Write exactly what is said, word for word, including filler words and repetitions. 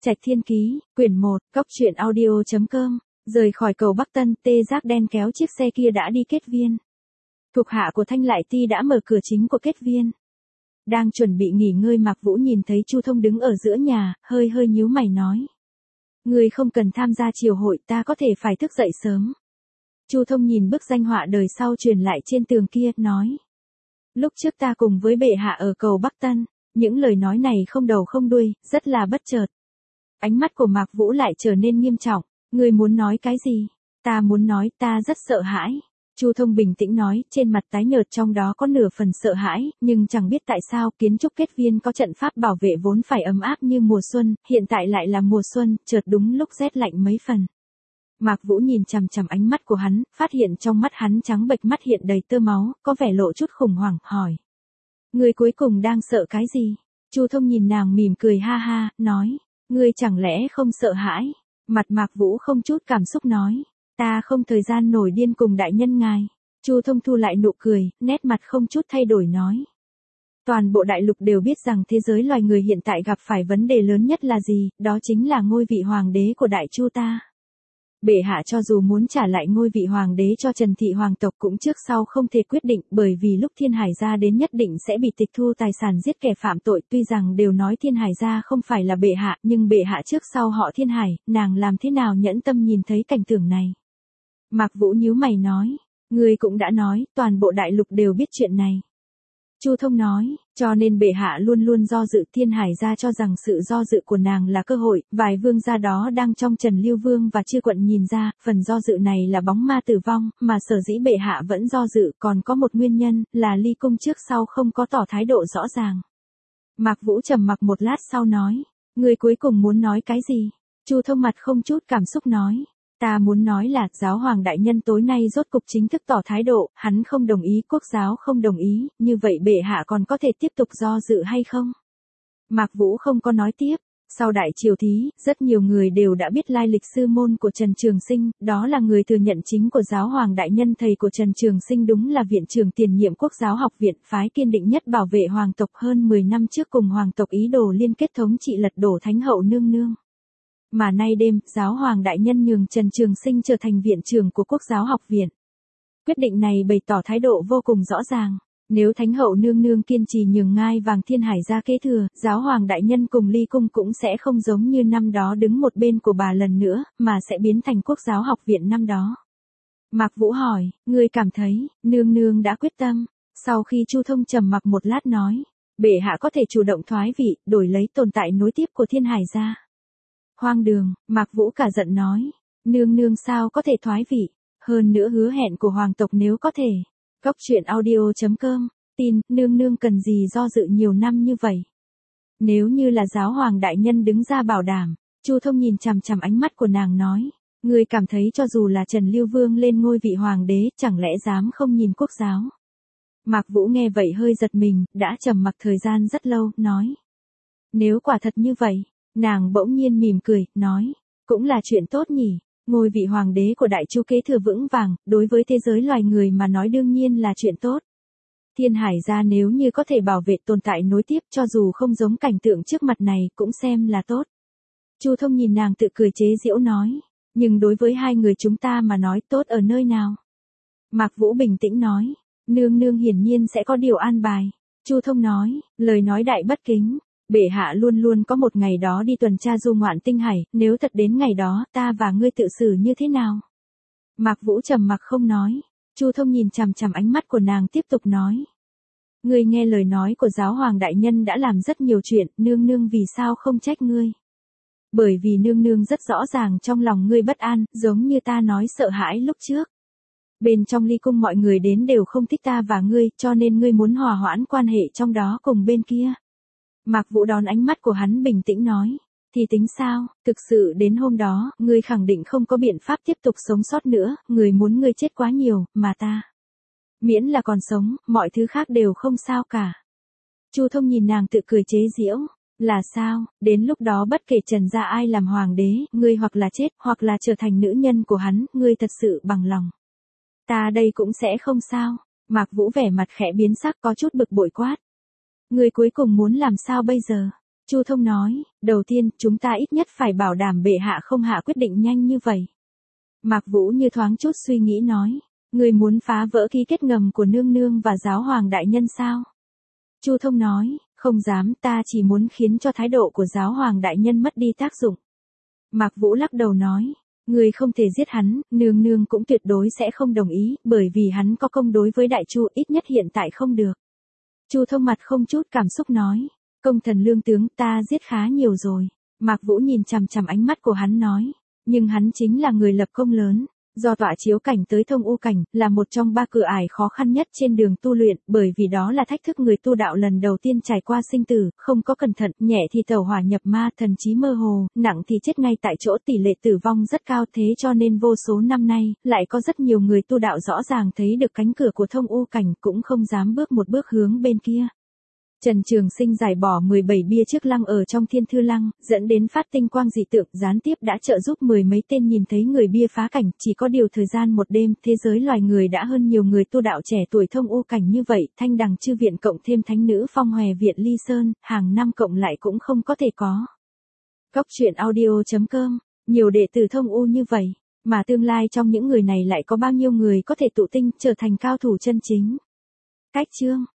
Trạch Thiên Ký, quyển một, cốc truyện audio chấm com, rời khỏi cầu Bắc Tân, tê giác đen kéo chiếc xe kia đã đi kết viên. Thuộc hạ của Thanh Lại Ti đã mở cửa chính của kết viên. Đang chuẩn bị nghỉ ngơi Mạc Vũ nhìn thấy Chu Thông đứng ở giữa nhà, hơi hơi nhíu mày nói. Người không cần tham gia triều hội, ta có thể phải thức dậy sớm. Chu Thông nhìn bức danh họa đời sau truyền lại trên tường kia, nói. Lúc trước ta cùng với bệ hạ ở cầu Bắc Tân, những lời nói này không đầu không đuôi, rất là bất chợt. Ánh mắt của Mạc Vũ lại trở nên nghiêm trọng. Ngươi muốn nói cái gì? Ta muốn nói ta rất sợ hãi. Chu Thông bình tĩnh nói, trên mặt tái nhợt trong đó có nửa phần sợ hãi, nhưng chẳng biết tại sao kiến trúc kết viên có trận pháp bảo vệ vốn phải ấm áp như mùa xuân, hiện tại lại là mùa xuân, chợt đúng lúc rét lạnh mấy phần. Mạc Vũ nhìn chằm chằm ánh mắt của hắn, phát hiện trong mắt hắn trắng bệch, mắt hiện đầy tơ máu, có vẻ lộ chút khủng hoảng, hỏi. Ngươi cuối cùng đang sợ cái gì? Chu Thông nhìn nàng mỉm cười ha ha, nói. Ngươi chẳng lẽ không sợ hãi? Mặt Mạc Vũ không chút cảm xúc nói. Ta không thời gian nổi điên cùng đại nhân ngài. Chu Thông thu lại nụ cười, nét mặt không chút thay đổi nói. Toàn bộ đại lục đều biết rằng thế giới loài người hiện tại gặp phải vấn đề lớn nhất là gì, đó chính là ngôi vị hoàng đế của Đại Chu ta. Bệ hạ cho dù muốn trả lại ngôi vị hoàng đế cho Trần Thị hoàng tộc cũng trước sau không thể quyết định, bởi vì lúc Thiên Hải gia đến nhất định sẽ bị tịch thu tài sản, giết kẻ phạm tội. Tuy rằng đều nói Thiên Hải gia không phải là bệ hạ, nhưng bệ hạ trước sau họ Thiên Hải, nàng làm thế nào nhẫn tâm nhìn thấy cảnh tượng này. Mạc Vũ nhíu mày nói, ngươi cũng đã nói, toàn bộ đại lục đều biết chuyện này. Chu Thông nói, cho nên bệ hạ luôn luôn do dự. Thiên Hải gia cho rằng sự do dự của nàng là cơ hội, vài vương gia đó đang trong Trần Lưu Vương và Chư Quận nhìn ra, phần do dự này là bóng ma tử vong, mà sở dĩ bệ hạ vẫn do dự còn có một nguyên nhân, là Ly Cung trước sau không có tỏ thái độ rõ ràng. Mạc Vũ trầm mặc một lát sau nói, ngươi cuối cùng muốn nói cái gì? Chu Thông mặt không chút cảm xúc nói. Ta muốn nói là, giáo hoàng đại nhân tối nay rốt cục chính thức tỏ thái độ, hắn không đồng ý, quốc giáo không đồng ý, như vậy bệ hạ còn có thể tiếp tục do dự hay không? Mạc Vũ không có nói tiếp. Sau đại triều thí, rất nhiều người đều đã biết lai lịch sư môn của Trần Trường Sinh, đó là người thừa nhận chính của giáo hoàng đại nhân. Thầy của Trần Trường Sinh đúng là viện trưởng tiền nhiệm Quốc giáo học viện, phái kiên định nhất bảo vệ hoàng tộc. Hơn mười năm trước cùng hoàng tộc ý đồ liên kết thống trị lật đổ Thánh hậu nương nương. Mà nay đêm, giáo hoàng đại nhân nhường Trần Trường Sinh trở thành viện trưởng của Quốc giáo học viện. Quyết định này bày tỏ thái độ vô cùng rõ ràng. Nếu Thánh hậu nương nương kiên trì nhường ngai vàng Thiên Hải gia kế thừa, giáo hoàng đại nhân cùng Ly Cung cũng sẽ không giống như năm đó đứng một bên của bà lần nữa, mà sẽ biến thành Quốc giáo học viện năm đó. Mạc Vũ hỏi, ngươi cảm thấy, nương nương đã quyết tâm. Sau khi Chu Thông trầm mặc một lát nói, bệ hạ có thể chủ động thoái vị, đổi lấy tồn tại nối tiếp của Thiên Hải gia. Hoang đường, Mạc Vũ cả giận nói, nương nương sao có thể thoái vị, hơn nữa hứa hẹn của hoàng tộc nếu có thể. Cốc truyện audio chấm com, tin, nương nương cần gì do dự nhiều năm như vậy. Nếu như là giáo hoàng đại nhân đứng ra bảo đảm, Chu Thông nhìn chằm chằm ánh mắt của nàng nói, ngươi cảm thấy cho dù là Trần Lưu Vương lên ngôi vị hoàng đế, chẳng lẽ dám không nhìn quốc giáo. Mạc Vũ nghe vậy hơi giật mình, đã trầm mặc thời gian rất lâu, nói. Nếu quả thật như vậy. Nàng bỗng nhiên mỉm cười, nói, cũng là chuyện tốt nhỉ, ngôi vị hoàng đế của Đại Chu kế thừa vững vàng, đối với thế giới loài người mà nói đương nhiên là chuyện tốt. Thiên Hải gia nếu như có thể bảo vệ tồn tại nối tiếp, cho dù không giống cảnh tượng trước mặt này, cũng xem là tốt. Chu Thông nhìn nàng tự cười chế giễu nói, nhưng đối với hai người chúng ta mà nói tốt ở nơi nào? Mạc Vũ bình tĩnh nói, nương nương hiển nhiên sẽ có điều an bài. Chu Thông nói, lời nói đại bất kính. Bệ hạ luôn luôn có một ngày đó đi tuần tra du ngoạn tinh hải, nếu thật đến ngày đó, ta và ngươi tự xử như thế nào? Mạc Vũ trầm mặc không nói. Chu Thông nhìn chằm chằm ánh mắt của nàng tiếp tục nói. Ngươi nghe lời nói của giáo hoàng đại nhân đã làm rất nhiều chuyện, nương nương vì sao không trách ngươi? Bởi vì nương nương rất rõ ràng trong lòng ngươi bất an, giống như ta nói sợ hãi lúc trước. Bên trong Ly Cung mọi người đến đều không thích ta và ngươi, cho nên ngươi muốn hòa hoãn quan hệ trong đó cùng bên kia. Mạc Vũ đón ánh mắt của hắn bình tĩnh nói, thì tính sao, thực sự đến hôm đó, ngươi khẳng định không có biện pháp tiếp tục sống sót nữa, người muốn ngươi chết quá nhiều, mà ta. Miễn là còn sống, mọi thứ khác đều không sao cả. Chu Thông nhìn nàng tự cười chế giễu, là sao, đến lúc đó bất kể Trần gia ai làm hoàng đế, ngươi hoặc là chết, hoặc là trở thành nữ nhân của hắn, ngươi thật sự bằng lòng. Ta đây cũng sẽ không sao. Mạc Vũ vẻ mặt khẽ biến sắc, có chút bực bội quát. Ngươi cuối cùng muốn làm sao bây giờ? Chu Thông nói, đầu tiên, chúng ta ít nhất phải bảo đảm bệ hạ không hạ quyết định nhanh như vậy. Mạc Vũ như thoáng chút suy nghĩ nói, người muốn phá vỡ ký kết ngầm của nương nương và giáo hoàng đại nhân sao? Chu Thông nói, không dám, ta chỉ muốn khiến cho thái độ của giáo hoàng đại nhân mất đi tác dụng. Mạc Vũ lắc đầu nói, người không thể giết hắn, nương nương cũng tuyệt đối sẽ không đồng ý, bởi vì hắn có công đối với đại chu, ít nhất hiện tại không được. Chu Thông mặt không chút cảm xúc nói, công thần lương tướng, ta giết khá nhiều rồi. Mạc Vũ nhìn chằm chằm ánh mắt của hắn nói, nhưng hắn chính là người lập công lớn, do tọa chiếu cảnh tới thông u cảnh, là một trong ba cửa ải khó khăn nhất trên đường tu luyện, bởi vì đó là thách thức người tu đạo lần đầu tiên trải qua sinh tử, không có cẩn thận, nhẹ thì tẩu hỏa nhập ma, thần trí mơ hồ, nặng thì chết ngay tại chỗ, tỷ lệ tử vong rất cao, thế cho nên vô số năm nay, lại có rất nhiều người tu đạo rõ ràng thấy được cánh cửa của thông u cảnh cũng không dám bước một bước hướng bên kia. Trần Trường Sinh giải bỏ mười bảy bia trước lăng ở trong Thiên Thư Lăng, dẫn đến phát tinh quang dị tượng, gián tiếp đã trợ giúp mười mấy tên nhìn thấy người bia phá cảnh, chỉ có điều thời gian một đêm, thế giới loài người đã hơn nhiều người tu đạo trẻ tuổi thông u cảnh như vậy, Thanh Đằng Chư Viện cộng thêm Thánh Nữ Phong Hòe Viện Ly Sơn, hàng năm cộng lại cũng không có thể có. Cốc truyện audio chấm com, nhiều đệ tử thông u như vậy, mà tương lai trong những người này lại có bao nhiêu người có thể tụ tinh, trở thành cao thủ chân chính. Cách chương